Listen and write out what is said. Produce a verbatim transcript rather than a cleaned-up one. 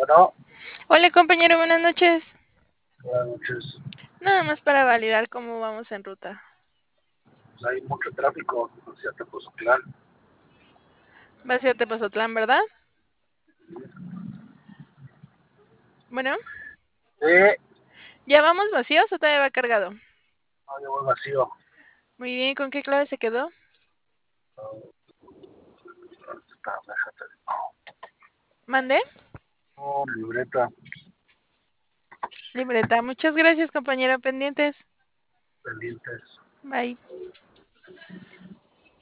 Bueno, Hola compañero, buenas noches. buenas noches. Nada más para validar cómo vamos en ruta. Pues hay mucho tráfico hacia Tepoztlán. Va hacia Tepozotlán, ¿verdad? Bueno, Sí, ¿ya vamos vacíos o todavía va cargado? no, yo voy vacío. Muy bien, ¿con qué clave se quedó? Está, déjate. ¿Mandé? No, libreta, Libreta. Muchas gracias compañero, pendientes. pendientes. Bye.